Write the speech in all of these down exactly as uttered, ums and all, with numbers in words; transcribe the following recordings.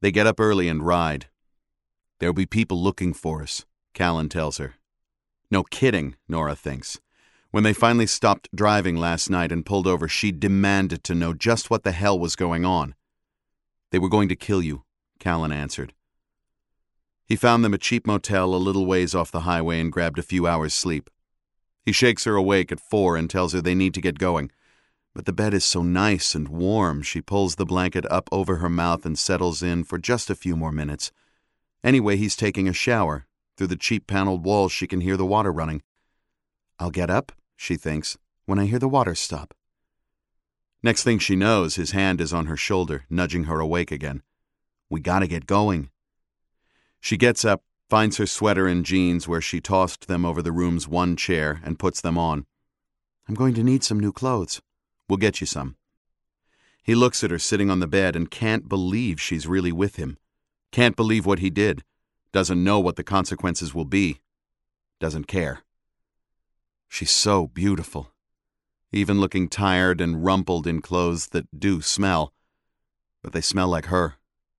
They get up early and ride. There'll be people looking for us, Callan tells her. No kidding, Nora thinks. When they finally stopped driving last night and pulled over, she demanded to know just what the hell was going on. They were going to kill you, Callan answered. He found them a cheap motel a little ways off the highway and grabbed a few hours' sleep. He shakes her awake at four and tells her they need to get going. But the bed is so nice and warm, she pulls the blanket up over her mouth and settles in for just a few more minutes. Anyway, he's taking a shower. Through the cheap paneled walls, she can hear the water running. I'll get up, she thinks, when I hear the water stop. Next thing she knows, his hand is on her shoulder, nudging her awake again. We gotta get going. She gets up, finds her sweater and jeans where she tossed them over the room's one chair, and puts them on. I'm going to need some new clothes. We'll get you some. He looks at her sitting on the bed and can't believe she's really with him. Can't believe what he did. Doesn't know what the consequences will be. Doesn't care. She's so beautiful. Even looking tired and rumpled in clothes that do smell. But they smell like her.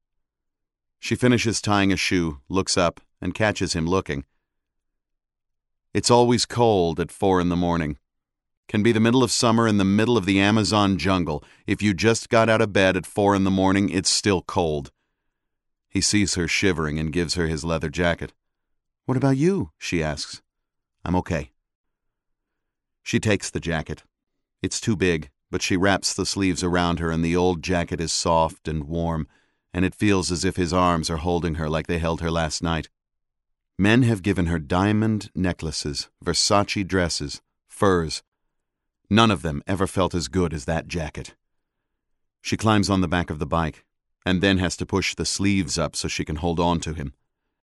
She finishes tying a shoe, looks up, and catches him looking. It's always cold at four in the morning. Can be the middle of summer in the middle of the Amazon jungle. If you just got out of bed at four in the morning, it's still cold. He sees her shivering and gives her his leather jacket. What about you? She asks. I'm okay. She takes the jacket. It's too big, but she wraps the sleeves around her and the old jacket is soft and warm, and it feels as if his arms are holding her like they held her last night. Men have given her diamond necklaces, Versace dresses, furs. None of them ever felt as good as that jacket. She climbs on the back of the bike, and then has to push the sleeves up so she can hold on to him.